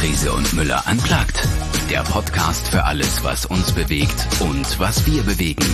Riese und Müller unplugged. Der Podcast für alles, was uns bewegt und was wir bewegen.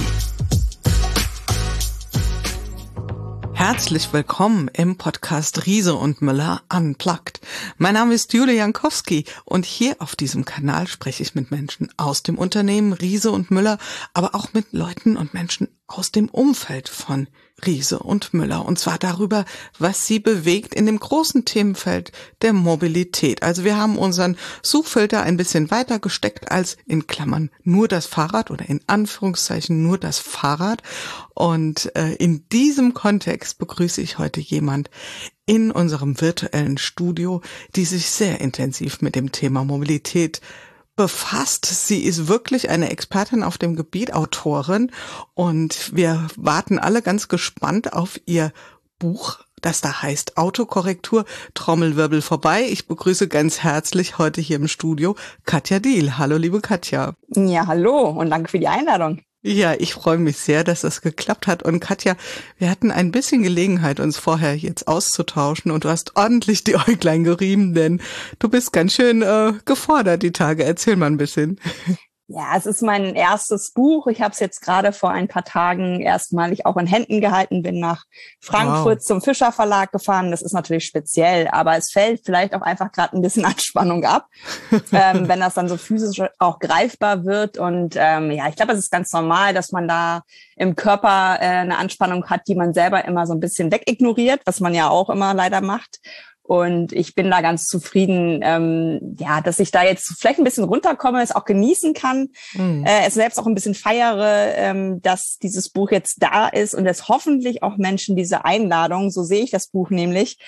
Herzlich willkommen im Podcast Riese und Müller unplugged. Mein Name ist Julia Jankowski und hier auf diesem Kanal spreche ich mit Menschen aus dem Unternehmen Riese und Müller, aber auch mit Leuten und Menschen aus dem Umfeld von Riese und Müller. Und zwar darüber, was sie bewegt in dem großen Themenfeld der Mobilität. Also wir haben unseren Suchfilter ein bisschen weiter gesteckt als in Klammern nur das Fahrrad oder in Anführungszeichen nur das Fahrrad. Und in diesem Kontext begrüße ich heute jemand in unserem virtuellen Studio, die sich sehr intensiv mit dem Thema Mobilität befasst. Sie ist wirklich eine Expertin auf dem Gebiet, Autorin, und wir warten alle ganz gespannt auf ihr Buch, das da heißt Autokorrektur, Trommelwirbel vorbei. Ich begrüße ganz herzlich heute hier im Studio Katja Diehl. Hallo, liebe Katja. Ja, hallo und danke für die Einladung. Ja, ich freue mich sehr, dass das geklappt hat. Und Katja, wir hatten ein bisschen Gelegenheit, uns vorher jetzt auszutauschen und du hast ordentlich die Äuglein gerieben, denn du bist ganz schön gefordert die Tage. Erzähl mal ein bisschen. Ja, es ist mein erstes Buch. Ich habe es jetzt gerade vor ein paar Tagen erstmalig auch in Händen gehalten, bin nach Frankfurt zum Fischer Verlag gefahren. Das ist natürlich speziell, aber es fällt vielleicht auch einfach gerade ein bisschen Anspannung ab, wenn das dann so physisch auch greifbar wird. Und ich glaube, es ist ganz normal, dass man da im Körper eine Anspannung hat, die man selber immer so ein bisschen wegignoriert, was man ja auch immer leider macht. Und ich bin da ganz zufrieden, dass ich da jetzt vielleicht ein bisschen runterkomme, es auch genießen kann, es selbst auch ein bisschen feiere, dass dieses Buch jetzt da ist und es hoffentlich auch Menschen diese Einladung, so sehe ich das Buch nämlich,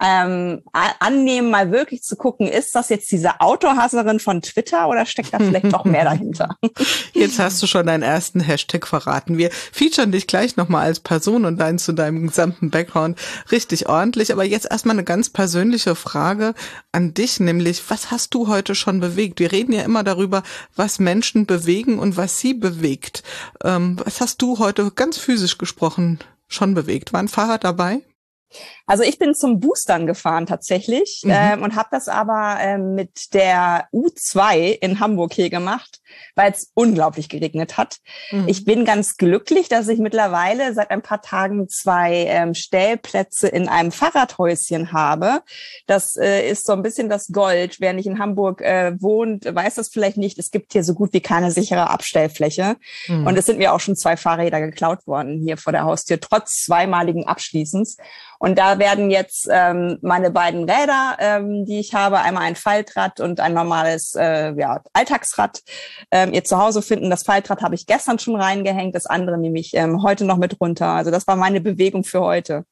annehmen, mal wirklich zu gucken, ist das jetzt diese Autohasserin von Twitter oder steckt da vielleicht doch mehr dahinter? Jetzt hast du schon deinen ersten Hashtag verraten. Wir featuren dich gleich nochmal als Person und dann zu deinem gesamten Background richtig ordentlich. Aber jetzt erstmal eine ganz persönliche Frage an dich, nämlich, was hast du heute schon bewegt? Wir reden ja immer darüber, was Menschen bewegen und was sie bewegt. Was hast du heute ganz physisch gesprochen schon bewegt? War ein Fahrrad dabei? Also ich bin zum Boostern gefahren tatsächlich und habe das aber mit der U2 in Hamburg hier gemacht, weil es unglaublich geregnet hat. Ich bin ganz glücklich, dass ich mittlerweile seit ein paar Tagen 2 Stellplätze in einem Fahrradhäuschen habe. Das ist so ein bisschen das Gold. Wer nicht in Hamburg wohnt, weiß das vielleicht nicht. Es gibt hier so gut wie keine sichere Abstellfläche. Und es sind mir auch schon 2 Fahrräder geklaut worden hier vor der Haustür, trotz zweimaligen Abschließens. Und da werden jetzt meine beiden Räder, die ich habe, einmal ein Faltrad und ein normales Alltagsrad, ihr Zuhause finden. Das Faltrad habe ich gestern schon reingehängt, das andere nehme ich heute noch mit runter. Also das war meine Bewegung für heute.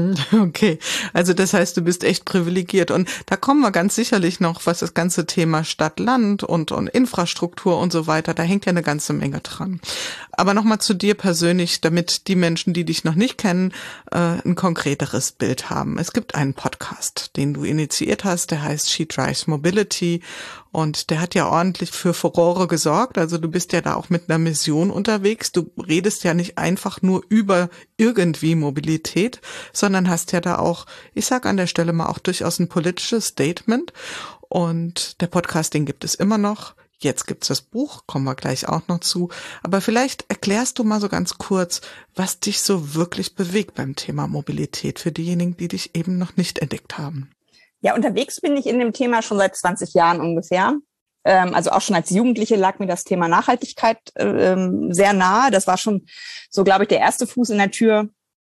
Okay, also das heißt, du bist echt privilegiert. Und da kommen wir ganz sicherlich noch, was das ganze Thema Stadt-Land und Infrastruktur und so weiter, da hängt ja eine ganze Menge dran. Aber nochmal zu dir persönlich, damit die Menschen, die dich noch nicht kennen, ein konkreteres Bild haben. Es gibt einen Podcast, den du initiiert hast, der heißt She Drives Mobility und der hat ja ordentlich für Furore gesorgt. Also du bist ja da auch mit einer Mission unterwegs. Du redest ja nicht einfach nur über irgendwie Mobilität, sondern hast ja da auch, ich sag an der Stelle mal, auch durchaus ein politisches Statement. Und der Podcast, den gibt es immer noch. Jetzt gibt's das Buch, kommen wir gleich auch noch zu. Aber vielleicht erklärst du mal so ganz kurz, was dich so wirklich bewegt beim Thema Mobilität für diejenigen, die dich eben noch nicht entdeckt haben. Ja, unterwegs bin ich in dem Thema schon seit 20 Jahren ungefähr. Also auch schon als Jugendliche lag mir das Thema Nachhaltigkeit sehr nahe. Das war schon so, glaube ich, der erste Fuß in der Tür.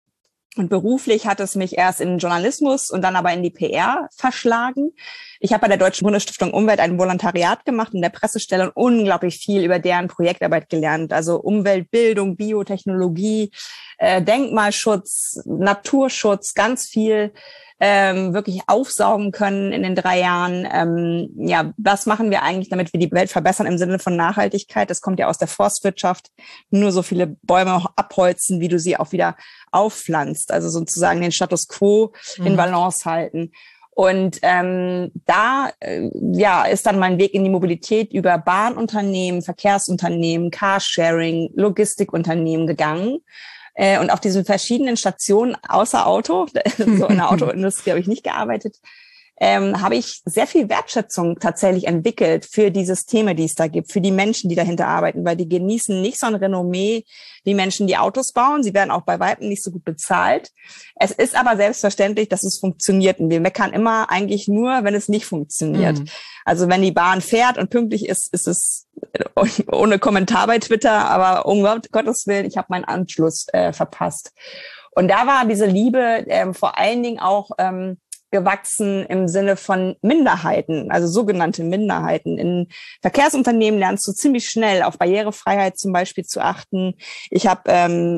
Und beruflich hat es mich erst in den Journalismus und dann aber in die PR verschlagen. Ich habe bei der Deutschen Bundesstiftung Umwelt ein Volontariat gemacht in der Pressestelle und unglaublich viel über deren Projektarbeit gelernt. Also Umweltbildung, Biotechnologie, Denkmalschutz, Naturschutz, ganz viel wirklich aufsaugen können in den 3 Jahren. Was machen wir eigentlich, damit wir die Welt verbessern im Sinne von Nachhaltigkeit? Das kommt ja aus der Forstwirtschaft. Nur so viele Bäume abholzen, wie du sie auch wieder aufpflanzt. Also sozusagen den Status quo in Balance halten. Und ist dann mein Weg in die Mobilität über Bahnunternehmen, Verkehrsunternehmen, Carsharing, Logistikunternehmen gegangen. Und auf diesen verschiedenen Stationen außer Auto, so in der Autoindustrie habe ich nicht gearbeitet, habe ich sehr viel Wertschätzung tatsächlich entwickelt für die Systeme, die es da gibt, für die Menschen, die dahinter arbeiten, weil die genießen nicht so ein Renommee wie Menschen, die Autos bauen. Sie werden auch bei Weitem nicht so gut bezahlt. Es ist aber selbstverständlich, dass es funktioniert. Und wir meckern immer eigentlich nur, wenn es nicht funktioniert. Also wenn die Bahn fährt und pünktlich ist, ist es ohne Kommentar bei Twitter, aber um Gottes Willen, ich habe meinen Anschluss verpasst. Und da war diese Liebe vor allen Dingen auch gewachsen im Sinne von Minderheiten, also sogenannte Minderheiten. In Verkehrsunternehmen lernst du ziemlich schnell auf Barrierefreiheit zum Beispiel zu achten. Ich habe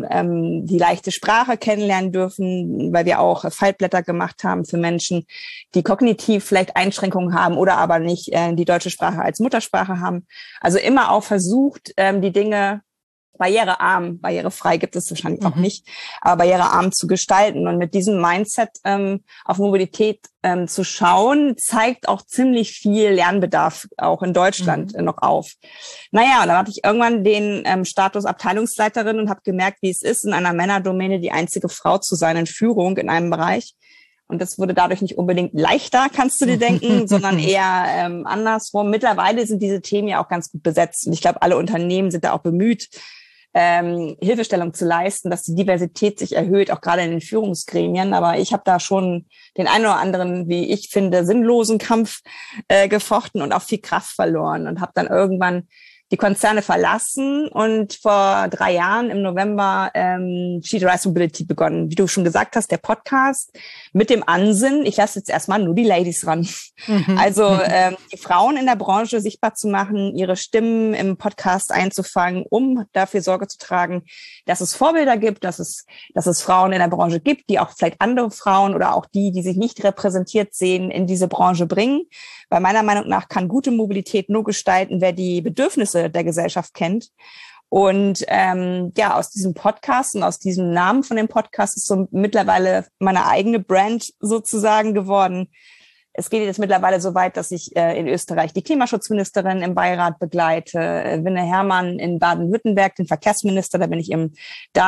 die leichte Sprache kennenlernen dürfen, weil wir auch Faltblätter gemacht haben für Menschen, die kognitiv vielleicht Einschränkungen haben oder aber nicht die deutsche Sprache als Muttersprache haben. Also immer auch versucht, die Dinge barrierearm, barrierefrei gibt es wahrscheinlich auch nicht, aber barrierearm zu gestalten. Und mit diesem Mindset auf Mobilität zu schauen, zeigt auch ziemlich viel Lernbedarf auch in Deutschland noch auf. Naja, und dann hatte ich irgendwann den Status Abteilungsleiterin und habe gemerkt, wie es ist, in einer Männerdomäne die einzige Frau zu sein in Führung in einem Bereich. Und das wurde dadurch nicht unbedingt leichter, kannst du dir denken, sondern eher andersrum. Mittlerweile sind diese Themen ja auch ganz gut besetzt. Und ich glaube, alle Unternehmen sind da auch bemüht, Hilfestellung zu leisten, dass die Diversität sich erhöht, auch gerade in den Führungsgremien. Aber ich habe da schon den einen oder anderen, wie ich finde, sinnlosen Kampf gefochten und auch viel Kraft verloren und habe dann irgendwann die Konzerne verlassen und vor 3 Jahren im November She Drives Mobility begonnen. Wie du schon gesagt hast, der Podcast mit dem Ansinnen, ich lasse jetzt erstmal nur die Ladies ran. Also die Frauen in der Branche sichtbar zu machen, ihre Stimmen im Podcast einzufangen, um dafür Sorge zu tragen, dass es Vorbilder gibt, dass es Frauen in der Branche gibt, die auch vielleicht andere Frauen oder auch die sich nicht repräsentiert sehen, in diese Branche bringen. Weil meiner Meinung nach kann gute Mobilität nur gestalten, wer die Bedürfnisse der Gesellschaft kennt. Und aus diesem Podcast und aus diesem Namen von dem Podcast ist so mittlerweile meine eigene Brand sozusagen geworden. Es geht jetzt mittlerweile so weit, dass ich in Österreich die Klimaschutzministerin im Beirat begleite, Winne Herrmann in Baden-Württemberg, den Verkehrsminister, da bin ich im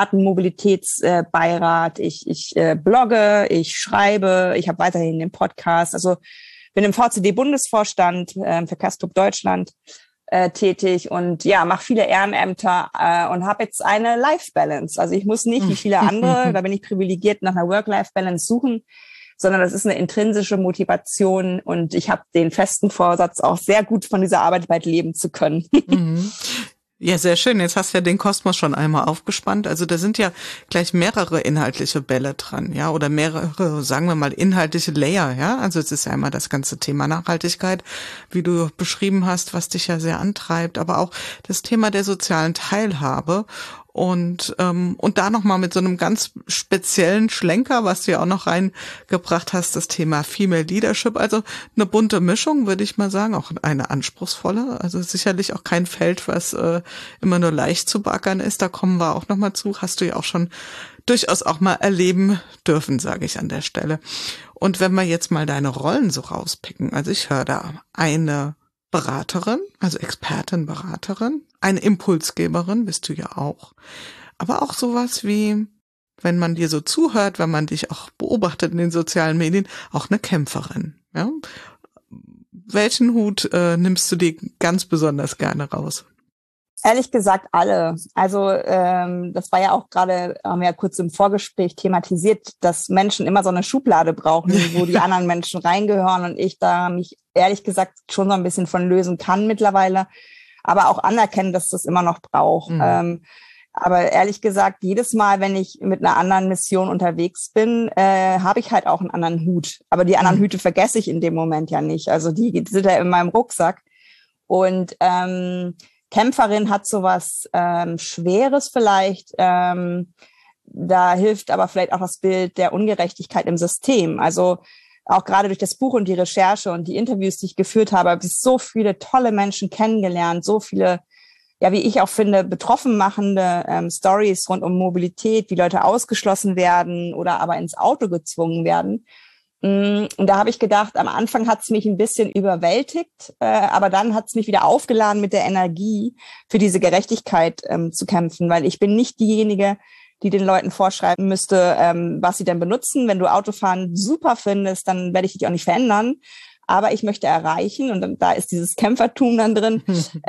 Datenmobilitätsbeirat. Ich blogge, ich schreibe, ich habe weiterhin den Podcast. Also bin im VCD-Bundesvorstand, Verkehrsclub Deutschland tätig und ja, mache viele Ehrenämter und habe jetzt eine Life-Balance. Also ich muss nicht, wie viele andere, da bin ich privilegiert, nach einer Work-Life-Balance suchen, sondern das ist eine intrinsische Motivation und ich habe den festen Vorsatz, auch sehr gut von dieser Arbeit bald leben zu können. Ja, sehr schön. Jetzt hast du ja den Kosmos schon einmal aufgespannt. Also da sind ja gleich mehrere inhaltliche Bälle dran, ja, oder mehrere, sagen wir mal, inhaltliche Layer, ja. Also es ist ja einmal das ganze Thema Nachhaltigkeit, wie du beschrieben hast, was dich ja sehr antreibt, aber auch das Thema der sozialen Teilhabe. Und da nochmal mit so einem ganz speziellen Schlenker, was du ja auch noch reingebracht hast, das Thema Female Leadership. Also eine bunte Mischung, würde ich mal sagen, auch eine anspruchsvolle. Also sicherlich auch kein Feld, was immer nur leicht zu beackern ist. Da kommen wir auch nochmal zu. Hast du ja auch schon durchaus auch mal erleben dürfen, sage ich an der Stelle. Und wenn wir jetzt mal deine Rollen so rauspicken, also ich höre da eine Beraterin, also Expertin, Beraterin, eine Impulsgeberin bist du ja auch, aber auch sowas wie, wenn man dir so zuhört, wenn man dich auch beobachtet in den sozialen Medien, auch eine Kämpferin. Ja? Welchen Hut nimmst du dir ganz besonders gerne raus? Ehrlich gesagt alle. Also das war ja auch gerade, haben wir ja kurz im Vorgespräch thematisiert, dass Menschen immer so eine Schublade brauchen, wo die anderen Menschen reingehören und ich da mich ehrlich gesagt schon so ein bisschen von lösen kann mittlerweile, aber auch anerkennen, dass das immer noch braucht. Aber ehrlich gesagt, jedes Mal, wenn ich mit einer anderen Mission unterwegs bin, habe ich halt auch einen anderen Hut. Aber die anderen Hüte vergesse ich in dem Moment ja nicht. Also die sind ja in meinem Rucksack. Und Kämpferin hat sowas Schweres vielleicht. Da hilft aber vielleicht auch das Bild der Ungerechtigkeit im System. Also auch gerade durch das Buch und die Recherche und die Interviews, die ich geführt habe, habe ich so viele tolle Menschen kennengelernt, so viele, ja, wie ich auch finde, betroffen machende Stories rund um Mobilität, wie Leute ausgeschlossen werden oder aber ins Auto gezwungen werden. Und da habe ich gedacht, am Anfang hat es mich ein bisschen überwältigt, aber dann hat es mich wieder aufgeladen mit der Energie, für diese Gerechtigkeit zu kämpfen, weil ich bin nicht diejenige, die den Leuten vorschreiben müsste, was sie denn benutzen. Wenn du Autofahren super findest, dann werde ich dich auch nicht verändern. Aber ich möchte erreichen, und da ist dieses Kämpfertum dann drin,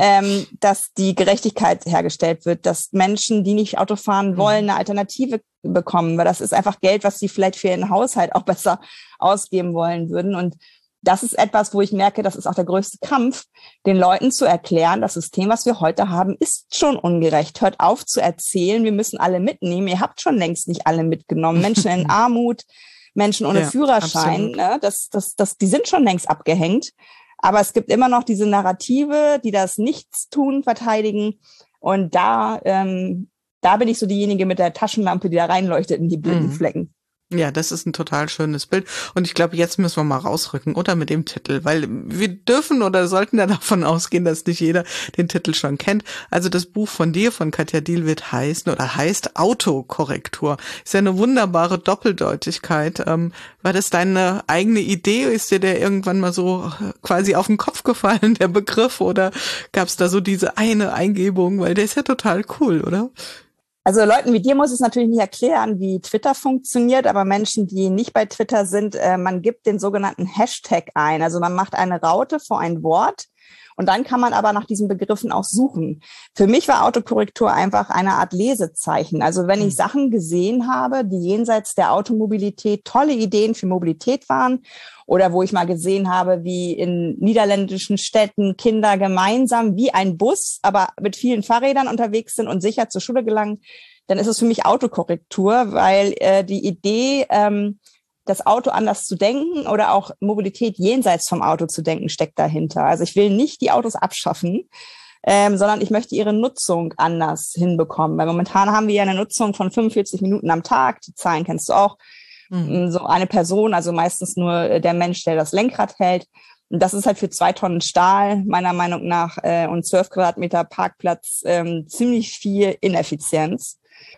dass die Gerechtigkeit hergestellt wird, dass Menschen, die nicht Auto fahren wollen, eine Alternative bekommen. Weil das ist einfach Geld, was sie vielleicht für ihren Haushalt auch besser ausgeben wollen würden. Und das ist etwas, wo ich merke, das ist auch der größte Kampf, den Leuten zu erklären, das System, was wir heute haben, ist schon ungerecht. Hört auf zu erzählen, wir müssen alle mitnehmen. Ihr habt schon längst nicht alle mitgenommen. Menschen in Armut, Menschen ohne Führerschein, ne, die sind schon längst abgehängt. Aber es gibt immer noch diese Narrative, die das Nichtstun verteidigen. Und da bin ich so diejenige mit der Taschenlampe, die da reinleuchtet in die blinden Flecken. Ja, das ist ein total schönes Bild. Und ich glaube, jetzt müssen wir mal rausrücken, oder mit dem Titel, weil wir dürfen oder sollten ja davon ausgehen, dass nicht jeder den Titel schon kennt. Also das Buch von dir, von Katja Diel, heißt Autokorrektur. Ist ja eine wunderbare Doppeldeutigkeit. War das deine eigene Idee? Ist dir der irgendwann mal so quasi auf den Kopf gefallen, der Begriff? Oder gab es da so diese eine Eingebung? Weil der ist ja total cool, oder? Also Leuten wie dir muss ich es natürlich nicht erklären, wie Twitter funktioniert, aber Menschen, die nicht bei Twitter sind, man gibt den sogenannten Hashtag ein. Also man macht eine Raute vor ein Wort und dann kann man aber nach diesen Begriffen auch suchen. Für mich war Autokorrektur einfach eine Art Lesezeichen. Also wenn ich Sachen gesehen habe, die jenseits der Automobilität tolle Ideen für Mobilität waren, oder wo ich mal gesehen habe, wie in niederländischen Städten Kinder gemeinsam wie ein Bus, aber mit vielen Fahrrädern unterwegs sind und sicher zur Schule gelangen, dann ist es für mich Autokorrektur, weil die Idee, das Auto anders zu denken oder auch Mobilität jenseits vom Auto zu denken, steckt dahinter. Also ich will nicht die Autos abschaffen, sondern ich möchte ihre Nutzung anders hinbekommen. Weil momentan haben wir ja eine Nutzung von 45 Minuten am Tag, die Zahlen kennst du auch. So eine Person, also meistens nur der Mensch, der das Lenkrad hält. Und das ist halt für 2 Tonnen Stahl, meiner Meinung nach, und 12 Quadratmeter Parkplatz ziemlich viel Ineffizienz.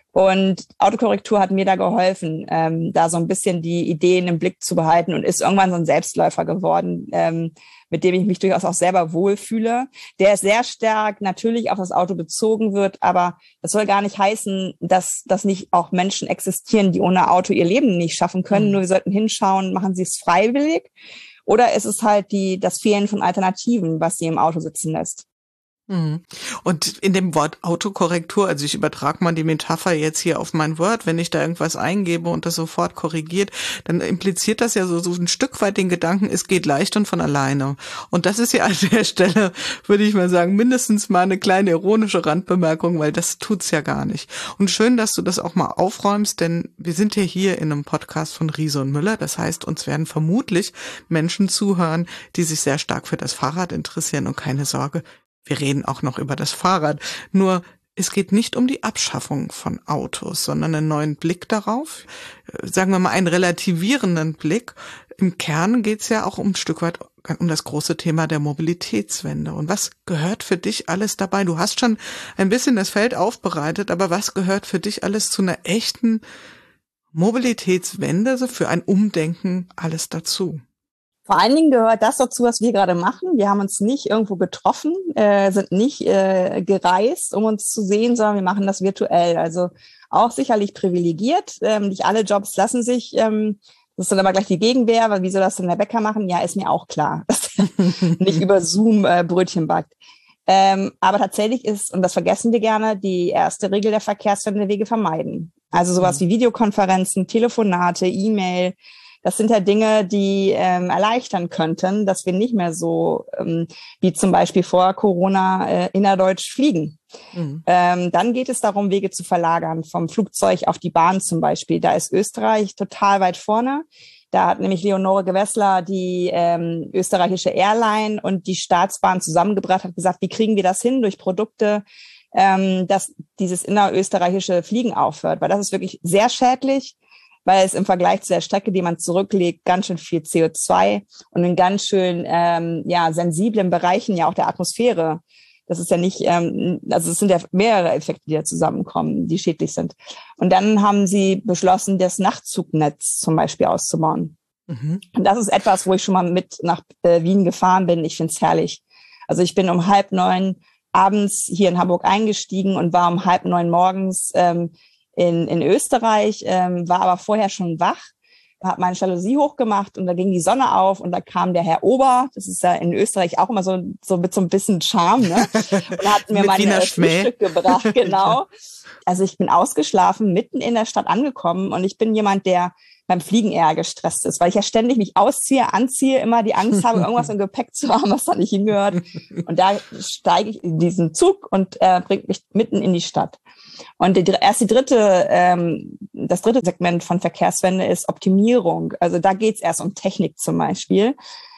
Und Autokorrektur hat mir da geholfen, da so ein bisschen die Ideen im Blick zu behalten und ist irgendwann so ein Selbstläufer geworden, mit dem ich mich durchaus auch selber wohlfühle. Der sehr stark natürlich auf das Auto bezogen wird, aber das soll gar nicht heißen, dass nicht auch Menschen existieren, die ohne Auto ihr Leben nicht schaffen können. Nur wir sollten hinschauen, machen sie es freiwillig oder ist es halt das Fehlen von Alternativen, was sie im Auto sitzen lässt. Und in dem Wort Autokorrektur, also ich übertrage mal die Metapher jetzt hier auf mein Word, wenn ich da irgendwas eingebe und das sofort korrigiert, dann impliziert das ja so ein Stück weit den Gedanken, es geht leicht und von alleine. Und das ist ja an der Stelle, würde ich mal sagen, mindestens mal eine kleine ironische Randbemerkung, weil das tut's ja gar nicht. Und schön, dass du das auch mal aufräumst, denn wir sind ja hier in einem Podcast von Riese und Müller. Das heißt, uns werden vermutlich Menschen zuhören, die sich sehr stark für das Fahrrad interessieren, und keine Sorge, wir reden auch noch über das Fahrrad. Nur, es geht nicht um die Abschaffung von Autos, sondern einen neuen Blick darauf. Sagen wir mal einen relativierenden Blick. Im Kern geht es ja auch ein Stück weit um das große Thema der Mobilitätswende. Und was gehört für dich alles dabei? Du hast schon ein bisschen das Feld aufbereitet, aber was gehört für dich alles zu einer echten Mobilitätswende, also für ein Umdenken alles dazu? Vor allen Dingen gehört das dazu, was wir gerade machen. Wir haben uns nicht irgendwo getroffen, sind nicht gereist, um uns zu sehen, sondern wir machen das virtuell. Also auch sicherlich privilegiert. Nicht alle Jobs lassen sich, das ist dann aber gleich die Gegenwehr, weil wie soll das denn der Bäcker machen? Ja, ist mir auch klar, dass er nicht über Zoom Brötchen backt. Aber tatsächlich ist, und das vergessen wir gerne, die erste Regel der Verkehrswende Wege vermeiden. Also sowas wie Videokonferenzen, Telefonate, E-Mail. Das sind ja Dinge, die erleichtern könnten, dass wir nicht mehr so wie zum Beispiel vor Corona innerdeutsch fliegen. Dann geht es darum, Wege zu verlagern, vom Flugzeug auf die Bahn zum Beispiel. Da ist Österreich total weit vorne. Da hat nämlich Leonore Gewessler die österreichische Airline und die Staatsbahn zusammengebracht, hat gesagt, wie kriegen wir das hin durch Produkte, dass dieses innerösterreichische Fliegen aufhört. Weil das ist wirklich sehr schädlich, weil es im Vergleich zu der Strecke, die man zurücklegt, ganz schön viel CO2 und in ganz schön sensiblen Bereichen ja auch der Atmosphäre. Das ist ja nicht, also es sind ja mehrere Effekte, die da zusammenkommen, die schädlich sind. Und dann haben sie beschlossen, das Nachtzugnetz zum Beispiel auszubauen. Und das ist etwas, wo ich schon mal mit nach Wien gefahren bin. Ich finde es herrlich. Also ich bin um 8:30 abends hier in Hamburg eingestiegen und war um 8:30 morgens in Österreich, war aber vorher schon wach, habe meine Jalousie hochgemacht und da ging die Sonne auf und da kam der Herr Ober, das ist ja in Österreich auch immer so mit so ein bisschen Charme, ne? Und hat mir mein Frühstück gebracht, genau. Also ich bin ausgeschlafen, mitten in der Stadt angekommen und ich bin jemand, der beim Fliegen eher gestresst ist, weil ich ja ständig mich ausziehe, anziehe, immer die Angst habe, irgendwas im Gepäck zu haben, was da nicht hingehört. Und da steige ich in diesen Zug und bringt mich mitten in die Stadt. Und das dritte Segment von Verkehrswende ist Optimierung. Also da geht's erst um Technik zum Beispiel.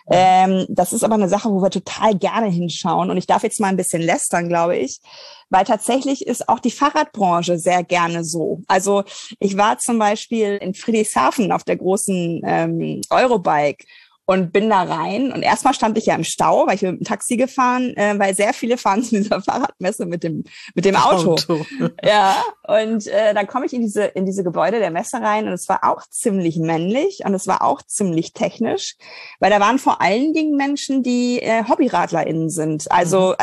Das ist aber eine Sache, wo wir total gerne hinschauen. Und ich darf jetzt mal ein bisschen lästern, glaube ich, weil tatsächlich ist auch die Fahrradbranche sehr gerne so. Also ich war zum Beispiel in Friedrichshafen auf der großen Eurobike und bin da rein. Und erstmal stand ich ja im Stau, weil ich bin mit dem Taxi gefahren, weil sehr viele fahren zu dieser Fahrradmesse mit dem Auto. Ja, und dann komme ich in diese Gebäude der Messe rein und es war auch ziemlich männlich und es war auch ziemlich technisch, weil da waren vor allen Dingen Menschen, die HobbyradlerInnen sind. Also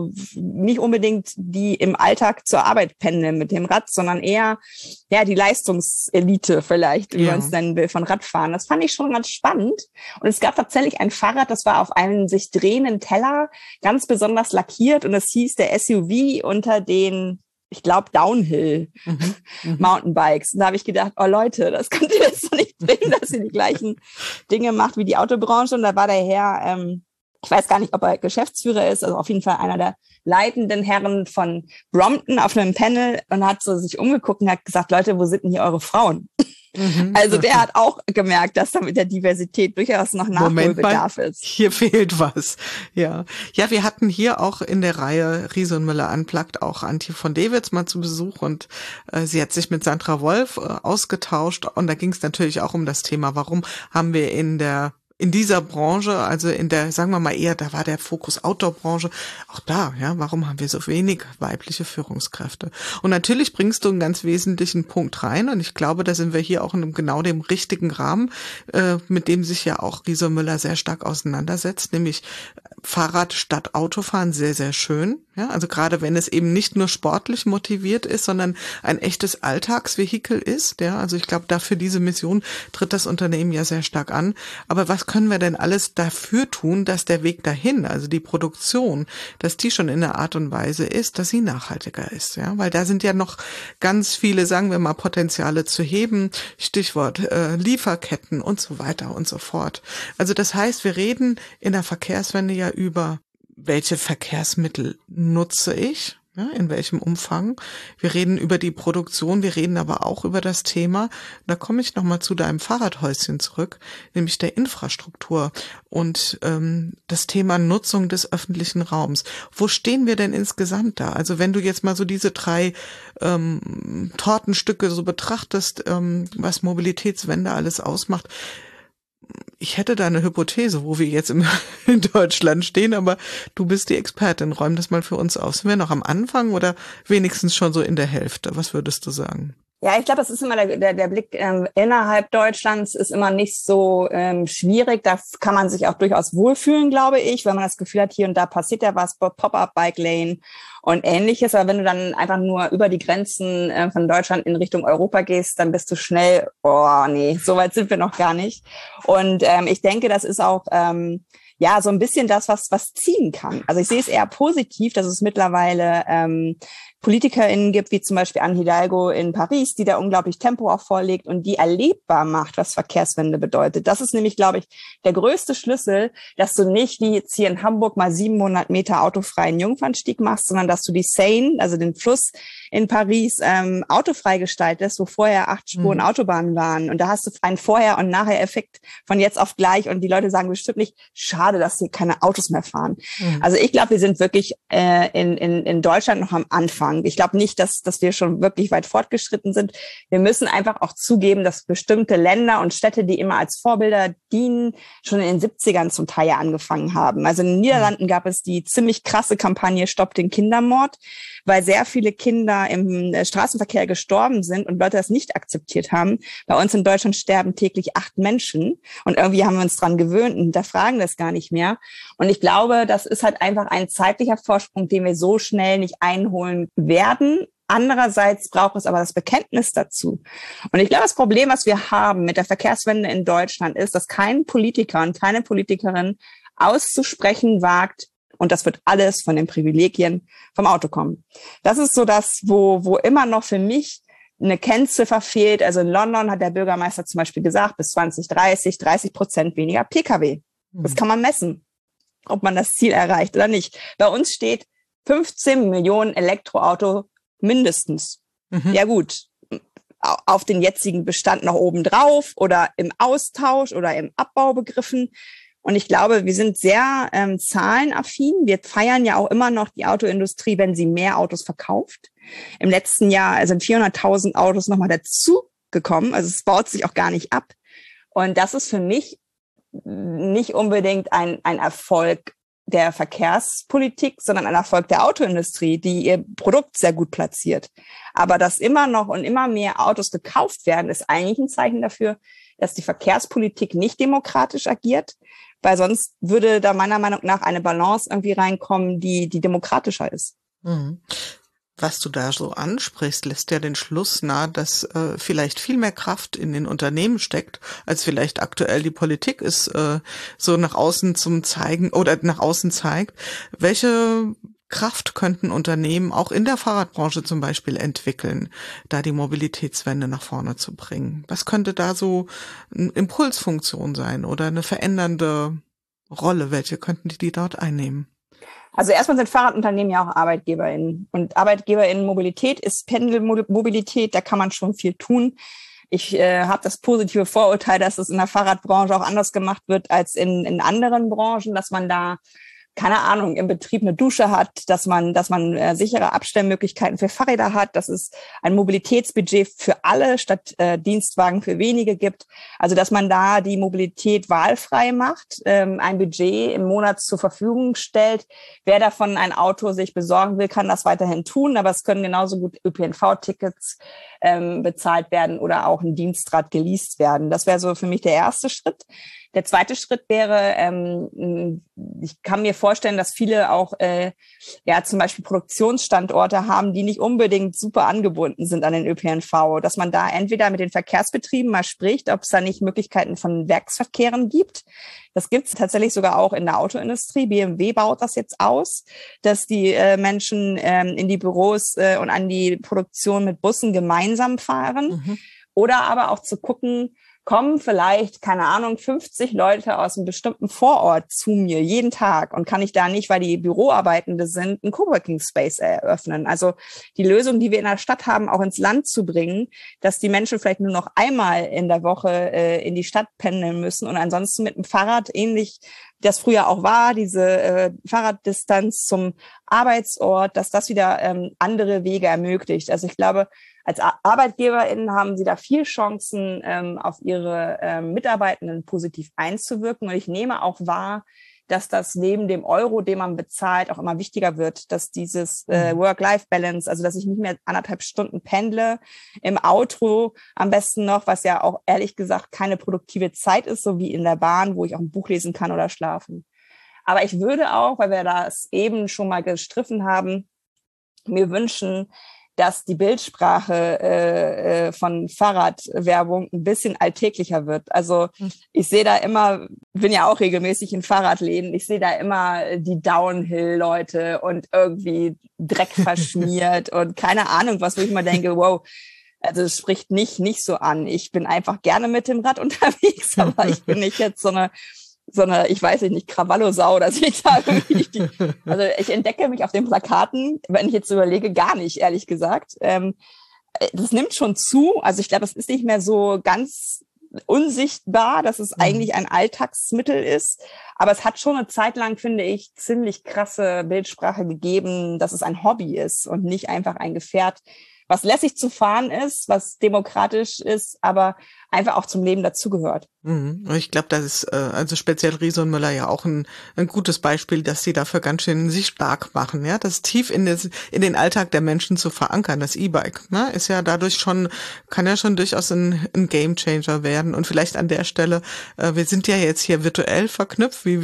nicht unbedingt die im Alltag zur Arbeit pendeln mit dem Rad, sondern eher die Leistungselite vielleicht, wie man es nennen will, von Radfahren. Das fand ich schon ganz spannend. Und es gab tatsächlich ein Fahrrad, das war auf einem sich drehenden Teller, ganz besonders lackiert und es hieß der SUV unter den, ich glaube, Downhill Mountainbikes. Und da habe ich gedacht, oh Leute, das könnt ihr jetzt doch nicht bringen, dass ihr die gleichen Dinge macht wie die Autobranche. Und da war der Herr, ich weiß gar nicht, ob er Geschäftsführer ist, also auf jeden Fall einer der leitenden Herren von Brompton auf einem Panel und hat so sich umgeguckt und hat gesagt, Leute, wo sind denn hier eure Frauen? Also der hat auch gemerkt, dass da mit der Diversität durchaus noch Nachholbedarf ist. Hier fehlt was. Ja, wir hatten hier auch in der Reihe Riese und Müller Unplugged auch Antje von Dewitz mal zu Besuch und sie hat sich mit Sandra Wolf ausgetauscht und da ging es natürlich auch um das Thema, warum haben wir in dieser Branche, also in der, sagen wir mal eher, da war der Fokus Outdoor-Branche, auch da, warum haben wir so wenig weibliche Führungskräfte? Und natürlich bringst du einen ganz wesentlichen Punkt rein und ich glaube, da sind wir hier auch in genau dem richtigen Rahmen, mit dem sich ja auch Riese Müller sehr stark auseinandersetzt, nämlich Fahrrad statt Autofahren, sehr, sehr schön. Ja, also gerade wenn es eben nicht nur sportlich motiviert ist, sondern ein echtes Alltagsvehikel ist, also ich glaube, dafür diese Mission tritt das Unternehmen ja sehr stark an. Aber was können wir denn alles dafür tun, dass der Weg dahin, also die Produktion, dass die schon in der Art und Weise ist, dass sie nachhaltiger ist, weil da sind ja noch ganz viele, sagen wir mal, Potenziale zu heben, Stichwort Lieferketten und so weiter und so fort. Also das heißt, wir reden in der Verkehrswende ja über welche Verkehrsmittel nutze ich, in welchem Umfang. Wir reden über die Produktion, wir reden aber auch über das Thema, da komme ich nochmal zu deinem Fahrradhäuschen zurück, nämlich der Infrastruktur und das Thema Nutzung des öffentlichen Raums. Wo stehen wir denn insgesamt da? Also wenn du jetzt mal so diese 3 Tortenstücke so betrachtest, was Mobilitätswende alles ausmacht, ich hätte da eine Hypothese, wo wir jetzt in Deutschland stehen, aber du bist die Expertin. Räum das mal für uns aus. Sind wir noch am Anfang oder wenigstens schon so in der Hälfte? Was würdest du sagen? Ja, ich glaube, das ist immer der Blick innerhalb Deutschlands ist immer nicht so schwierig. Da kann man sich auch durchaus wohlfühlen, glaube ich, wenn man das Gefühl hat, hier und da passiert ja was, Pop-up Bike Lane und Ähnliches. Aber wenn du dann einfach nur über die Grenzen von Deutschland in Richtung Europa gehst, dann bist du schnell, oh nee, so weit sind wir noch gar nicht. Und ich denke, das ist auch so ein bisschen das, was ziehen kann. Also ich sehe es eher positiv, dass es mittlerweile PolitikerInnen gibt, wie zum Beispiel Anne Hidalgo in Paris, die da unglaublich Tempo auch vorlegt und die erlebbar macht, was Verkehrswende bedeutet. Das ist nämlich, glaube ich, der größte Schlüssel, dass du nicht wie jetzt hier in Hamburg mal 700 Meter autofreien Jungfernstieg machst, sondern dass du die Seine, also den Fluss in Paris, autofrei gestaltest, wo vorher 8 Spuren Autobahnen waren. Und da hast du einen Vorher- und Nachher-Effekt von jetzt auf gleich. Und die Leute sagen bestimmt nicht, schade, dass hier keine Autos mehr fahren. Also ich glaube, wir sind wirklich in Deutschland noch am Anfang. Ich glaube nicht, dass wir schon wirklich weit fortgeschritten sind. Wir müssen einfach auch zugeben, dass bestimmte Länder und Städte, die immer als Vorbilder dienen, schon in den 70ern zum Teil angefangen haben. Also in den Niederlanden gab es die ziemlich krasse Kampagne Stopp den Kindermord, weil sehr viele Kinder im Straßenverkehr gestorben sind und Leute das nicht akzeptiert haben. Bei uns in Deutschland sterben täglich 8 Menschen und irgendwie haben wir uns dran gewöhnt und hinterfragen das gar nicht mehr. Und ich glaube, das ist halt einfach ein zeitlicher Vorsprung, den wir so schnell nicht einholen werden. Andererseits braucht es aber das Bekenntnis dazu. Und ich glaube, das Problem, was wir haben mit der Verkehrswende in Deutschland, ist, dass kein Politiker und keine Politikerin auszusprechen wagt, und das wird alles von den Privilegien vom Auto kommen. Das ist so das, wo immer noch für mich eine Kennziffer fehlt. Also in London hat der Bürgermeister zum Beispiel gesagt, bis 2030 30% weniger Pkw. Das kann man messen, ob man das Ziel erreicht oder nicht. Bei uns steht 15 Millionen Elektroauto mindestens. Ja gut, auf den jetzigen Bestand noch oben drauf oder im Austausch oder im Abbau begriffen. Und ich glaube, wir sind sehr zahlenaffin. Wir feiern ja auch immer noch die Autoindustrie, wenn sie mehr Autos verkauft. Im letzten Jahr sind 400.000 Autos nochmal dazugekommen. Also es baut sich auch gar nicht ab. Und das ist für mich nicht unbedingt ein Erfolg der Verkehrspolitik, sondern ein Erfolg der Autoindustrie, die ihr Produkt sehr gut platziert. Aber dass immer noch und immer mehr Autos gekauft werden, ist eigentlich ein Zeichen dafür, dass die Verkehrspolitik nicht demokratisch agiert, weil sonst würde da meiner Meinung nach eine Balance irgendwie reinkommen, die demokratischer ist. Mhm. Was du da so ansprichst, lässt ja den Schluss nahe, dass vielleicht viel mehr Kraft in den Unternehmen steckt, als vielleicht aktuell die Politik es so nach außen zum Zeigen oder nach außen zeigt. Welche Kraft könnten Unternehmen auch in der Fahrradbranche zum Beispiel entwickeln, da die Mobilitätswende nach vorne zu bringen? Was könnte da so eine Impulsfunktion sein oder eine verändernde Rolle? Welche könnten die dort einnehmen? Also erstmal sind Fahrradunternehmen ja auch ArbeitgeberInnen. Und ArbeitgeberInnen-Mobilität ist Pendelmobilität, da kann man schon viel tun. Ich habe das positive Vorurteil, dass es in der Fahrradbranche auch anders gemacht wird als in anderen Branchen, dass man da, keine Ahnung, im Betrieb eine Dusche hat, dass man sichere Abstellmöglichkeiten für Fahrräder hat, dass es ein Mobilitätsbudget für alle statt Dienstwagen für wenige gibt. Also dass man da die Mobilität wahlfrei macht, ein Budget im Monat zur Verfügung stellt. Wer davon ein Auto sich besorgen will, kann das weiterhin tun, aber es können genauso gut ÖPNV-Tickets bezahlt werden oder auch ein Dienstrad geleast werden. Das wäre so für mich der erste Schritt. Der zweite Schritt wäre, ich kann mir vorstellen, dass viele auch zum Beispiel Produktionsstandorte haben, die nicht unbedingt super angebunden sind an den ÖPNV, dass man da entweder mit den Verkehrsbetrieben mal spricht, ob es da nicht Möglichkeiten von Werksverkehren gibt. Das gibt es tatsächlich sogar auch in der Autoindustrie. BMW baut das jetzt aus, dass die Menschen in die Büros und an die Produktion mit Bussen gemeinsam fahren. Mhm. Oder aber auch zu gucken, kommen vielleicht, keine Ahnung, 50 Leute aus einem bestimmten Vorort zu mir jeden Tag und kann ich da nicht, weil die Büroarbeitende sind, einen Coworking Space eröffnen. Also die Lösung, die wir in der Stadt haben, auch ins Land zu bringen, dass die Menschen vielleicht nur noch einmal in der Woche in die Stadt pendeln müssen und ansonsten mit dem Fahrrad, ähnlich das früher auch war, diese Fahrraddistanz zum Arbeitsort, dass das wieder andere Wege ermöglicht. Also ich glaube, als ArbeitgeberInnen haben sie da viel Chancen, auf ihre Mitarbeitenden positiv einzuwirken. Und ich nehme auch wahr, dass das neben dem Euro, den man bezahlt, auch immer wichtiger wird, dass dieses Work-Life-Balance, also dass ich nicht mehr 1,5 Stunden pendle, im Auto am besten noch, was ja auch ehrlich gesagt keine produktive Zeit ist, so wie in der Bahn, wo ich auch ein Buch lesen kann oder schlafen. Aber ich würde auch, weil wir das eben schon mal gestriffen haben, mir wünschen, dass die Bildsprache von Fahrradwerbung ein bisschen alltäglicher wird. Also ich sehe da immer, bin ja auch regelmäßig in Fahrradläden, ich sehe da immer die Downhill-Leute und irgendwie Dreck verschmiert und keine Ahnung was, wo ich mal denke, wow, also es spricht nicht so an. Ich bin einfach gerne mit dem Rad unterwegs, aber ich bin nicht jetzt so eine, ich weiß nicht, Krawallosau, dass ich da irgendwie also ich entdecke mich auf den Plakaten, wenn ich jetzt überlege, gar nicht, ehrlich gesagt. Das nimmt schon zu, also ich glaube, es ist nicht mehr so ganz unsichtbar, dass es eigentlich ein Alltagsmittel ist, aber es hat schon eine Zeit lang, finde ich, ziemlich krasse Bildsprache gegeben, dass es ein Hobby ist und nicht einfach ein Gefährt, was lässig zu fahren ist, was demokratisch ist, aber einfach auch zum Leben dazugehört. Ich glaube, das ist also speziell Riese und Müller ja auch ein gutes Beispiel, dass sie dafür ganz schön sich stark machen, ja, das tief in den Alltag der Menschen zu verankern. Das E-Bike, ne, ist ja dadurch kann ja schon durchaus ein Gamechanger werden. Und vielleicht an der Stelle, wir sind ja jetzt hier virtuell verknüpft, wie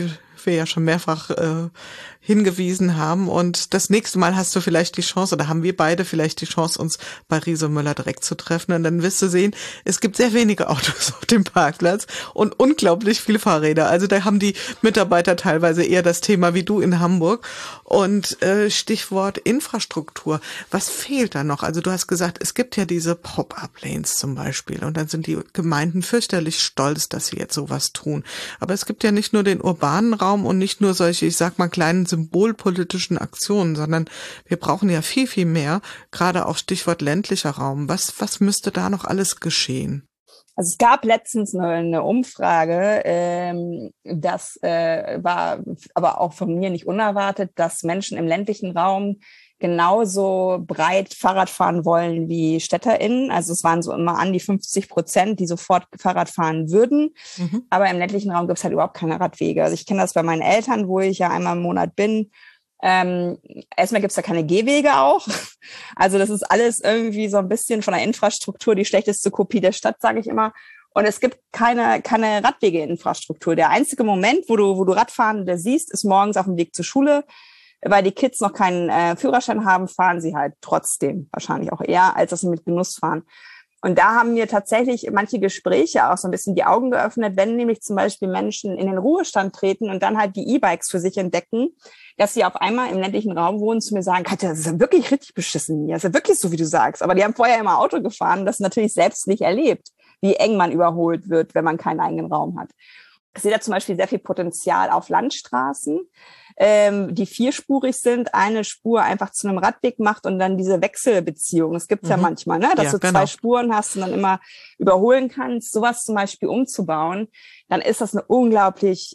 worauf wir ja schon mehrfach hingewiesen haben. Und das nächste Mal hast du vielleicht die Chance, oder haben wir beide vielleicht die Chance, uns bei Riese und Müller direkt zu treffen. Und dann wirst du sehen, es gibt sehr wenige Autos auf dem Parkplatz und unglaublich viele Fahrräder. Also da haben die Mitarbeiter teilweise eher das Thema wie du in Hamburg. Und Stichwort Infrastruktur. Was fehlt da noch? Also du hast gesagt, es gibt ja diese Pop-up-Lanes zum Beispiel. Und dann sind die Gemeinden fürchterlich stolz, dass sie jetzt sowas tun. Aber es gibt ja nicht nur den urbanen Raum und nicht nur solche, ich sag mal, kleinen symbolpolitischen Aktionen, sondern wir brauchen ja viel, viel mehr, gerade auch Stichwort ländlicher Raum. Was müsste da noch alles geschehen? Also es gab letztens eine Umfrage, das war aber auch von mir nicht unerwartet, dass Menschen im ländlichen Raum genauso breit Fahrrad fahren wollen wie StädterInnen. Also es waren so immer an die 50%, die sofort Fahrrad fahren würden. Mhm. Aber im ländlichen Raum gibt es halt überhaupt keine Radwege. Also ich kenne das bei meinen Eltern, wo ich ja einmal im Monat bin. Erstmal gibt es da keine Gehwege auch. Also das ist alles irgendwie so ein bisschen von der Infrastruktur die schlechteste Kopie der Stadt, sage ich immer. Und es gibt keine Radwegeinfrastruktur. Der einzige Moment, wo du Radfahrende siehst, ist morgens auf dem Weg zur Schule. Weil die Kids noch keinen Führerschein haben, fahren sie halt trotzdem wahrscheinlich auch eher, als dass sie mit Genuss fahren. Und da haben mir tatsächlich manche Gespräche auch so ein bisschen die Augen geöffnet, wenn nämlich zum Beispiel Menschen in den Ruhestand treten und dann halt die E-Bikes für sich entdecken, dass sie auf einmal im ländlichen Raum wohnen, zu mir sagen, Katja, das ist ja wirklich richtig beschissen hier, das ist ja wirklich so, wie du sagst. Aber die haben vorher immer Auto gefahren und das natürlich selbst nicht erlebt, wie eng man überholt wird, wenn man keinen eigenen Raum hat. Ich sehe da zum Beispiel sehr viel Potenzial auf Landstraßen, die vierspurig sind, eine Spur einfach zu einem Radweg macht und dann diese Wechselbeziehung. Das gibt's ja manchmal, ne, dass du zwei Spuren hast und dann immer überholen kannst. Sowas zum Beispiel umzubauen, dann ist das ein unglaubliches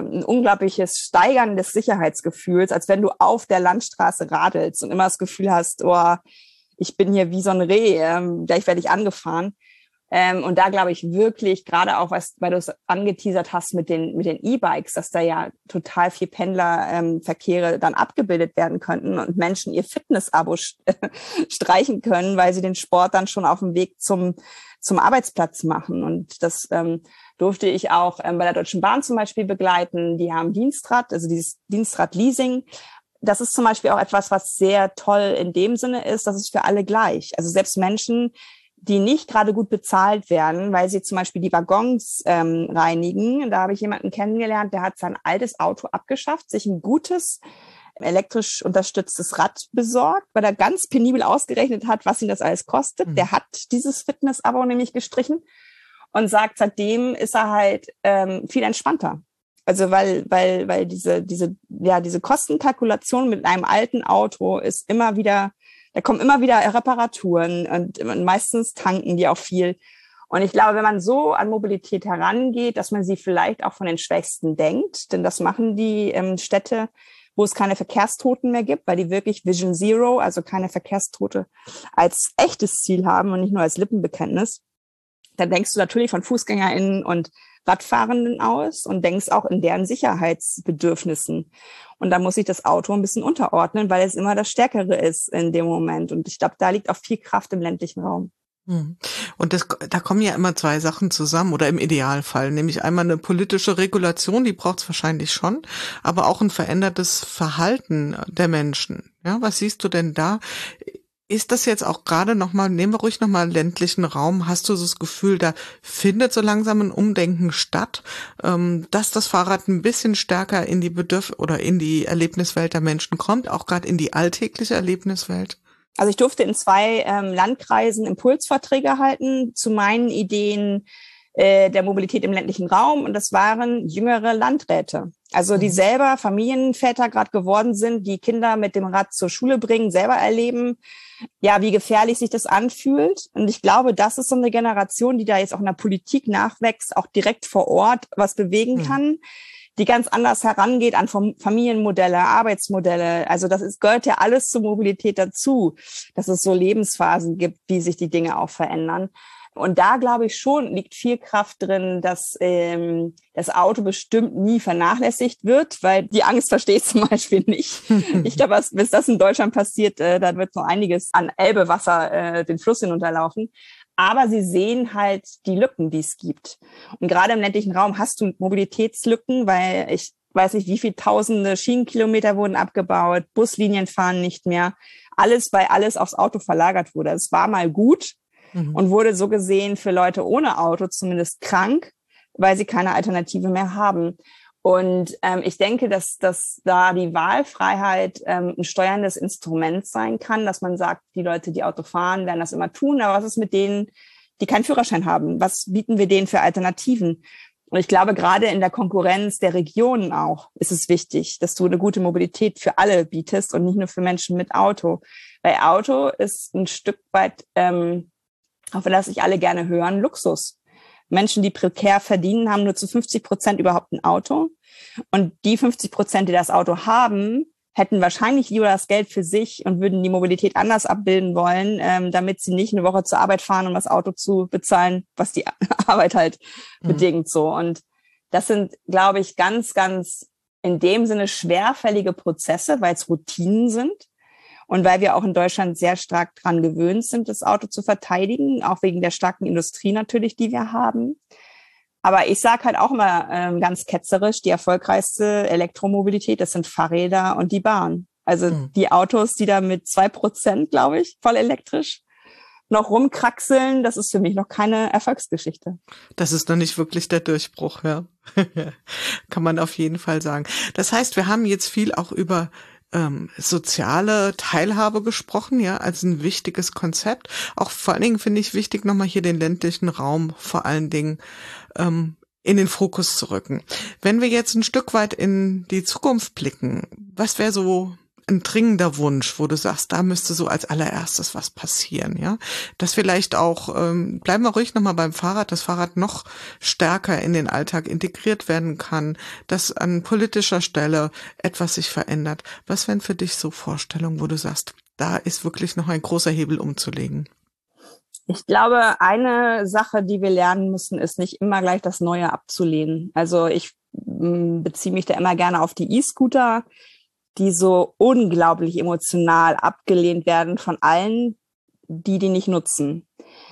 Steigern des Sicherheitsgefühls, als wenn du auf der Landstraße radelst und immer das Gefühl hast, oh, ich bin hier wie so ein Reh, gleich werde ich angefahren. Und da glaube ich wirklich, gerade auch, weil du es angeteasert hast mit den E-Bikes, dass da ja total viel Pendlerverkehre dann abgebildet werden könnten und Menschen ihr Fitness-Abo streichen können, weil sie den Sport dann schon auf dem Weg zum Arbeitsplatz machen. Und das durfte ich auch bei der Deutschen Bahn zum Beispiel begleiten. Die haben Dienstrad, also dieses Dienstrad-Leasing. Das ist zum Beispiel auch etwas, was sehr toll in dem Sinne ist, dass es für alle gleich. Also selbst Menschen, die nicht gerade gut bezahlt werden, weil sie zum Beispiel die Waggons reinigen. Da habe ich jemanden kennengelernt, der hat sein altes Auto abgeschafft, sich ein gutes elektrisch unterstütztes Rad besorgt, weil er ganz penibel ausgerechnet hat, was ihn das alles kostet. Mhm. Der hat dieses Fitness-Abo nämlich gestrichen und sagt, seitdem ist er halt viel entspannter. Also weil diese Kostenkalkulation mit einem alten Auto ist immer wieder, da kommen immer wieder Reparaturen und meistens tanken die auch viel. Und ich glaube, wenn man so an Mobilität herangeht, dass man sie vielleicht auch von den Schwächsten denkt, denn das machen die Städte, wo es keine Verkehrstoten mehr gibt, weil die wirklich Vision Zero, also keine Verkehrstote, als echtes Ziel haben und nicht nur als Lippenbekenntnis, dann denkst du natürlich von FußgängerInnen und Radfahrenden aus und denkst auch in deren Sicherheitsbedürfnissen. Und da muss sich das Auto ein bisschen unterordnen, weil es immer das Stärkere ist in dem Moment. Und ich glaube, da liegt auch viel Kraft im ländlichen Raum. Und da kommen ja immer zwei Sachen zusammen oder im Idealfall, nämlich einmal eine politische Regulation, die braucht es wahrscheinlich schon, aber auch ein verändertes Verhalten der Menschen. Ja, was siehst du denn da? Ist das jetzt auch gerade nochmal, nehmen wir ruhig nochmal ländlichen Raum, hast du so das Gefühl, da findet so langsam ein Umdenken statt, dass das Fahrrad ein bisschen stärker in die in die Erlebniswelt der Menschen kommt, auch gerade in die alltägliche Erlebniswelt? Also ich durfte in 2 Landkreisen Impulsvorträge halten zu meinen Ideen der Mobilität im ländlichen Raum und das waren jüngere Landräte. Also die selber Familienväter gerade geworden sind, die Kinder mit dem Rad zur Schule bringen, selber erleben, ja, wie gefährlich sich das anfühlt. Und ich glaube, das ist so eine Generation, die da jetzt auch in der Politik nachwächst, auch direkt vor Ort was bewegen kann, die ganz anders herangeht an Familienmodelle, Arbeitsmodelle. Also gehört ja alles zur Mobilität dazu, dass es so Lebensphasen gibt, wie sich die Dinge auch verändern. Und da glaube ich schon, liegt viel Kraft drin, dass das Auto bestimmt nie vernachlässigt wird, weil die Angst verstehe ich zum Beispiel nicht. Ich glaube, bis das in Deutschland passiert, da wird noch einiges an Elbewasser den Fluss hinunterlaufen. Aber sie sehen halt die Lücken, die es gibt. Und gerade im ländlichen Raum hast du Mobilitätslücken, weil weiß nicht, wie viel tausende Schienenkilometer wurden abgebaut, Buslinien fahren nicht mehr. Alles, weil alles aufs Auto verlagert wurde. Es war mal gut und wurde so gesehen für Leute ohne Auto zumindest krank, weil sie keine Alternative mehr haben. Und ich denke, dass da die Wahlfreiheit ein steuerndes Instrument sein kann, dass man sagt, die Leute, die Auto fahren, werden das immer tun. Aber was ist mit denen, die keinen Führerschein haben? Was bieten wir denen für Alternativen? Und ich glaube, gerade in der Konkurrenz der Regionen auch ist es wichtig, dass du eine gute Mobilität für alle bietest und nicht nur für Menschen mit Auto. Weil Auto ist ein Stück weit, auch wenn das sich alle gerne hören, Luxus. Menschen, die prekär verdienen, haben nur zu 50% überhaupt ein Auto. Und die 50%, die das Auto haben, hätten wahrscheinlich lieber das Geld für sich und würden die Mobilität anders abbilden wollen, damit sie nicht eine Woche zur Arbeit fahren, um das Auto zu bezahlen, was die Arbeit halt bedingt so. Und das sind, glaube ich, ganz, ganz in dem Sinne schwerfällige Prozesse, weil es Routinen sind und weil wir auch in Deutschland sehr stark dran gewöhnt sind, das Auto zu verteidigen, auch wegen der starken Industrie natürlich, die wir haben. Aber ich sage halt auch immer ganz ketzerisch, die erfolgreichste Elektromobilität, das sind Fahrräder und die Bahn. Also die Autos, die da mit 2%, glaube ich, voll elektrisch noch rumkraxeln, das ist für mich noch keine Erfolgsgeschichte. Das ist noch nicht wirklich der Durchbruch, ja. Kann man auf jeden Fall sagen. Das heißt, wir haben jetzt viel auch über soziale Teilhabe gesprochen, ja, als ein wichtiges Konzept. Auch vor allen Dingen finde ich wichtig, nochmal hier den ländlichen Raum vor allen Dingen in den Fokus zu rücken. Wenn wir jetzt ein Stück weit in die Zukunft blicken, was wäre so ein dringender Wunsch, wo du sagst, da müsste so als allererstes was passieren, ja? Dass vielleicht auch, bleiben wir ruhig nochmal beim Fahrrad, das Fahrrad noch stärker in den Alltag integriert werden kann, dass an politischer Stelle etwas sich verändert. Was wären für dich so Vorstellungen, wo du sagst, da ist wirklich noch ein großer Hebel umzulegen? Ich glaube, eine Sache, die wir lernen müssen, ist nicht immer gleich das Neue abzulehnen. Also ich beziehe mich da immer gerne auf die E-Scooter, die so unglaublich emotional abgelehnt werden von allen, die nicht nutzen.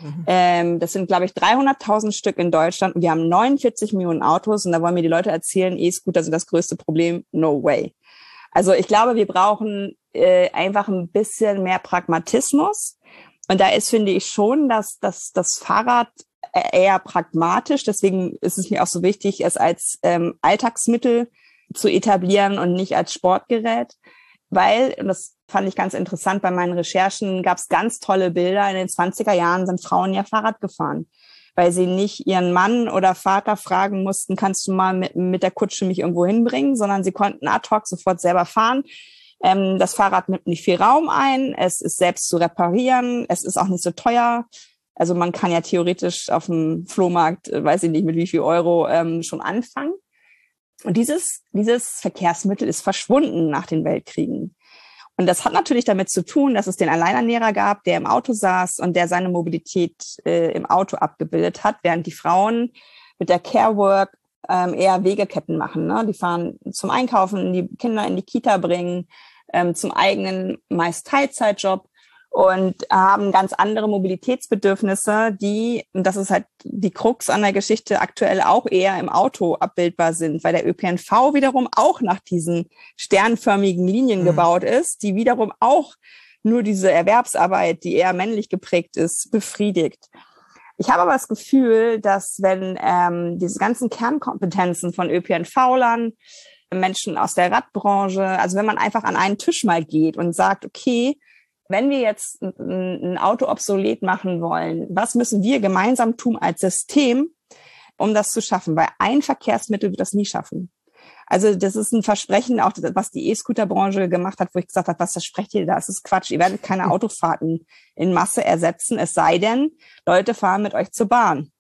Das sind, glaube ich, 300.000 Stück in Deutschland und wir haben 49 Millionen Autos und da wollen mir die Leute erzählen, E-Scooter sind das größte Problem. No way. Also ich glaube, wir brauchen einfach ein bisschen mehr Pragmatismus und da ist, finde ich schon, dass das Fahrrad eher pragmatisch, deswegen ist es mir auch so wichtig, es als Alltagsmittel zu etablieren und nicht als Sportgerät, weil, und das fand ich ganz interessant bei meinen Recherchen, gab es ganz tolle Bilder. In den 20er Jahren sind Frauen ja Fahrrad gefahren, weil sie nicht ihren Mann oder Vater fragen mussten, kannst du mal mit der Kutsche mich irgendwo hinbringen, sondern sie konnten ad hoc sofort selber fahren. Das Fahrrad nimmt nicht viel Raum ein, es ist selbst zu reparieren, es ist auch nicht so teuer. Also man kann ja theoretisch auf dem Flohmarkt, weiß ich nicht mit wie viel Euro, schon anfangen. Und dieses Verkehrsmittel ist verschwunden nach den Weltkriegen. Und das hat natürlich damit zu tun, dass es den Alleinernährer gab, der im Auto saß und der seine Mobilität im Auto abgebildet hat, während die Frauen mit der Care-Work eher Wegeketten machen. Ne? Die fahren zum Einkaufen, die Kinder in die Kita bringen, zum eigenen meist Teilzeitjob und haben ganz andere Mobilitätsbedürfnisse, die, und das ist halt die Krux an der Geschichte, aktuell auch eher im Auto abbildbar sind, weil der ÖPNV wiederum auch nach diesen sternförmigen Linien gebaut ist, die wiederum auch nur diese Erwerbsarbeit, die eher männlich geprägt ist, befriedigt. Ich habe aber das Gefühl, dass wenn diese ganzen Kernkompetenzen von ÖPNV-Lern, Menschen aus der Radbranche, also wenn man einfach an einen Tisch mal geht und sagt, okay, wenn wir jetzt ein Auto obsolet machen wollen, was müssen wir gemeinsam tun als System, um das zu schaffen? Weil ein Verkehrsmittel wird das nie schaffen. Also das ist ein Versprechen, auch was die E-Scooter-Branche gemacht hat, wo ich gesagt habe, was versprecht ihr da? Das ist Quatsch. Ihr werdet keine Autofahrten in Masse ersetzen, es sei denn, Leute fahren mit euch zur Bahn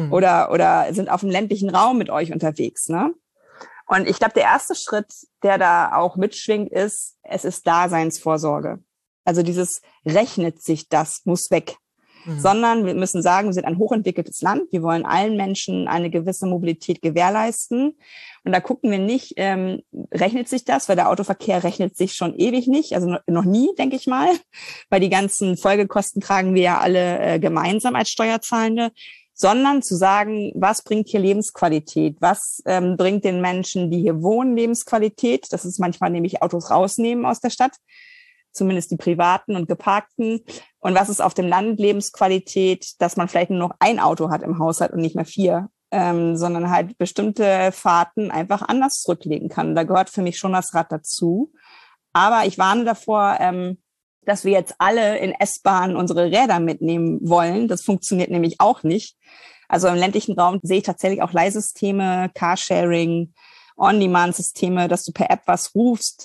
oder sind auf dem ländlichen Raum mit euch unterwegs. Ne? Und ich glaube, der erste Schritt, der da auch mitschwingt, ist, es ist Daseinsvorsorge. Also dieses rechnet sich, das muss weg. Sondern wir müssen sagen, wir sind ein hochentwickeltes Land. Wir wollen allen Menschen eine gewisse Mobilität gewährleisten. Und da gucken wir nicht, rechnet sich das, weil der Autoverkehr rechnet sich schon ewig nicht, also noch nie, denke ich mal, weil die ganzen Folgekosten tragen wir ja alle gemeinsam als Steuerzahlende, sondern zu sagen, was bringt hier Lebensqualität? Was bringt den Menschen, die hier wohnen, Lebensqualität? Das ist manchmal nämlich Autos rausnehmen aus der Stadt, zumindest die privaten und geparkten. Und was ist auf dem Land Lebensqualität, dass man vielleicht nur noch ein Auto hat im Haushalt und nicht mehr 4, sondern halt bestimmte Fahrten einfach anders zurücklegen kann. Da gehört für mich schon das Rad dazu. Aber ich warne davor, dass wir jetzt alle in S-Bahn unsere Räder mitnehmen wollen. Das funktioniert nämlich auch nicht. Also im ländlichen Raum sehe ich tatsächlich auch Leihsysteme, Carsharing, On-Demand-Systeme, dass du per App was rufst,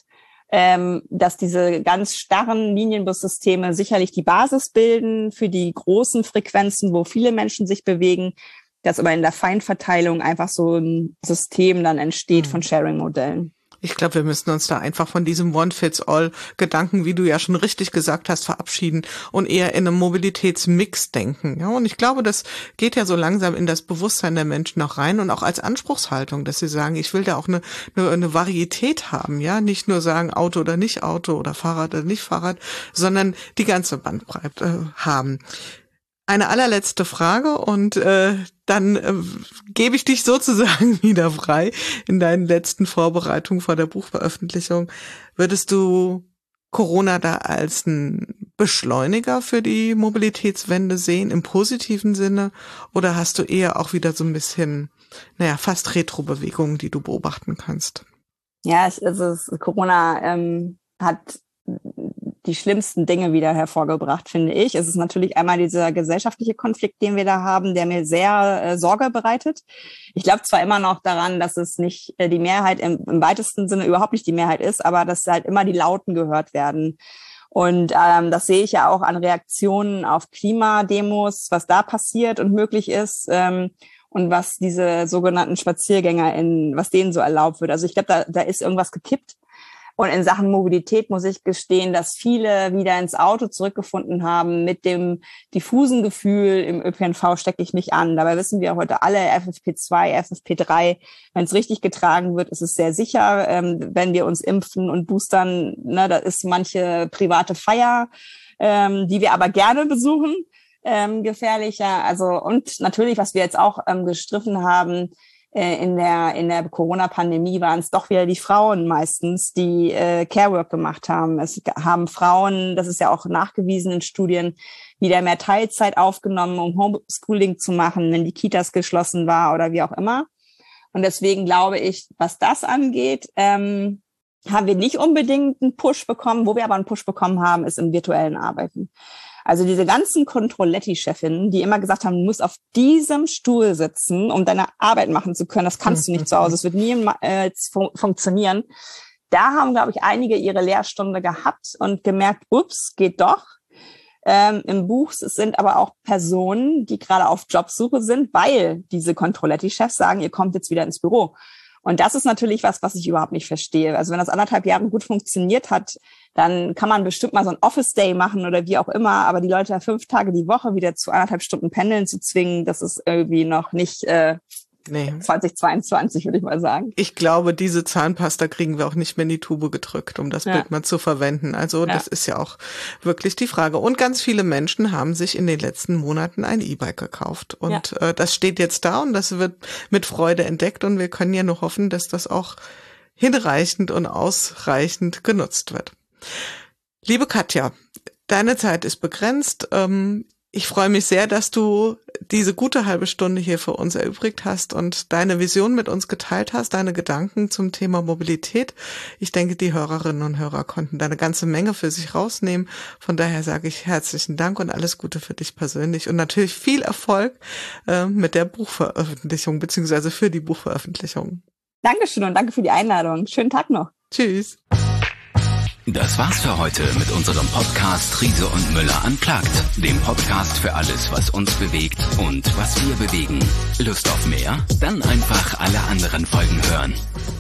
dass diese ganz starren Linienbussysteme sicherlich die Basis bilden für die großen Frequenzen, wo viele Menschen sich bewegen, dass aber in der Feinverteilung einfach so ein System dann entsteht von Sharing-Modellen. Ich glaube, wir müssen uns da einfach von diesem One-Fits-All-Gedanken, wie du ja schon richtig gesagt hast, verabschieden und eher in einem Mobilitätsmix denken. Ja, und ich glaube, das geht ja so langsam in das Bewusstsein der Menschen auch rein und auch als Anspruchshaltung, dass sie sagen, ich will da auch eine Varietät haben, ja, nicht nur sagen Auto oder nicht Auto oder Fahrrad oder nicht Fahrrad, sondern die ganze Bandbreite haben. Eine allerletzte Frage und dann gebe ich dich sozusagen wieder frei in deinen letzten Vorbereitungen vor der Buchveröffentlichung. Würdest du Corona da als ein Beschleuniger für die Mobilitätswende sehen, im positiven Sinne? Oder hast du eher auch wieder so ein bisschen, fast Retro-Bewegungen, die du beobachten kannst? Ja, Corona hat die schlimmsten Dinge wieder hervorgebracht, finde ich. Es ist natürlich einmal dieser gesellschaftliche Konflikt, den wir da haben, der mir sehr Sorge bereitet. Ich glaube zwar immer noch daran, dass es nicht die Mehrheit im weitesten Sinne überhaupt nicht die Mehrheit ist, aber dass halt immer die Lauten gehört werden. Und das sehe ich ja auch an Reaktionen auf Klimademos, was da passiert und möglich ist. Und was diese sogenannten SpaziergängerInnen, was denen so erlaubt wird. Also ich glaube, da ist irgendwas gekippt. Und in Sachen Mobilität muss ich gestehen, dass viele wieder ins Auto zurückgefunden haben mit dem diffusen Gefühl, im ÖPNV stecke ich mich an. Dabei wissen wir heute alle, FFP2, FFP3, wenn es richtig getragen wird, ist es sehr sicher. Wenn wir uns impfen und boostern, da ist manche private Feier, die wir aber gerne besuchen, gefährlicher. Also und natürlich, was wir jetzt auch gestriffen haben, in der Corona-Pandemie waren es doch wieder die Frauen meistens, die Carework gemacht haben. Es haben Frauen, das ist ja auch nachgewiesen in Studien, wieder mehr Teilzeit aufgenommen, um Homeschooling zu machen, wenn die Kitas geschlossen war oder wie auch immer. Und deswegen glaube ich, was das angeht, haben wir nicht unbedingt einen Push bekommen. Wo wir aber einen Push bekommen haben, ist im virtuellen Arbeiten. Also diese ganzen Controletti-Chefinnen, die immer gesagt haben, du musst auf diesem Stuhl sitzen, um deine Arbeit machen zu können, das kannst du nicht zu Hause, es wird nie funktionieren. Da haben, glaube ich, einige ihre Lehrstunde gehabt und gemerkt, ups, geht doch. Im Buch sind aber auch Personen, die gerade auf Jobsuche sind, weil diese Controletti-Chefs sagen, ihr kommt jetzt wieder ins Büro. Und das ist natürlich was ich überhaupt nicht verstehe. Also wenn das 1,5 Jahre gut funktioniert hat, dann kann man bestimmt mal so ein Office-Day machen oder wie auch immer. Aber die Leute 5 Tage die Woche wieder zu 1,5 Stunden pendeln zu zwingen, das ist irgendwie noch nicht 2022, würde ich mal sagen. Ich glaube, diese Zahnpasta kriegen wir auch nicht mehr in die Tube gedrückt, um das Bild mal zu verwenden. Also das ist ja auch wirklich die Frage. Und ganz viele Menschen haben sich in den letzten Monaten ein E-Bike gekauft. Und das steht jetzt da und das wird mit Freude entdeckt. Und wir können ja nur hoffen, dass das auch hinreichend und ausreichend genutzt wird. Liebe Katja, deine Zeit ist begrenzt. Ich freue mich sehr, dass du diese gute halbe Stunde hier für uns erübrigt hast und deine Vision mit uns geteilt hast, deine Gedanken zum Thema Mobilität. Ich denke, die Hörerinnen und Hörer konnten da eine ganze Menge für sich rausnehmen. Von daher sage ich herzlichen Dank und alles Gute für dich persönlich und natürlich viel Erfolg mit der Buchveröffentlichung beziehungsweise für die Buchveröffentlichung. Dankeschön und danke für die Einladung. Schönen Tag noch. Tschüss. Das war's für heute mit unserem Podcast Riese und Müller Unplugged, dem Podcast für alles, was uns bewegt und was wir bewegen. Lust auf mehr? Dann einfach alle anderen Folgen hören.